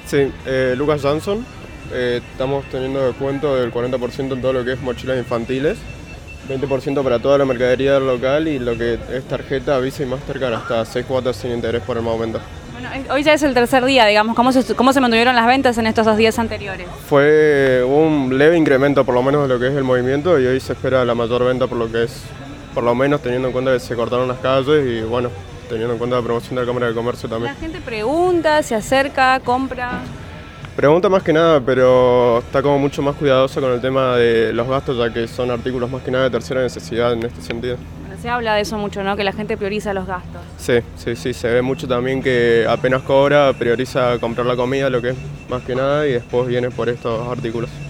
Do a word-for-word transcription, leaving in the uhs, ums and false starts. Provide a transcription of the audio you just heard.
Sí, eh, Lucas Johnson. Eh, estamos teniendo descuento del cuarenta por ciento en todo lo que es mochilas infantiles, veinte por ciento para toda la mercadería del local y lo que es tarjeta, Visa y Mastercard hasta seis cuotas sin interés por el momento. Bueno, hoy ya es el tercer día, digamos. ¿Cómo se, cómo se mantuvieron las ventas en estos dos días anteriores? Fue un leve incremento por lo menos de lo que es el movimiento y hoy se espera la mayor venta por lo que es, por lo menos teniendo en cuenta que se cortaron las calles y bueno, teniendo en cuenta la promoción de la Cámara de Comercio también. La gente pregunta, se acerca, compra. Pregunta más que nada, pero está como mucho más cuidadosa con el tema de los gastos, ya que son artículos más que nada de tercera necesidad en este sentido. Bueno, se habla de eso mucho, ¿no? Que la gente prioriza los gastos. Sí, sí, sí, se ve mucho también que apenas cobra, prioriza comprar la comida, lo que es más que nada, y después viene por estos artículos.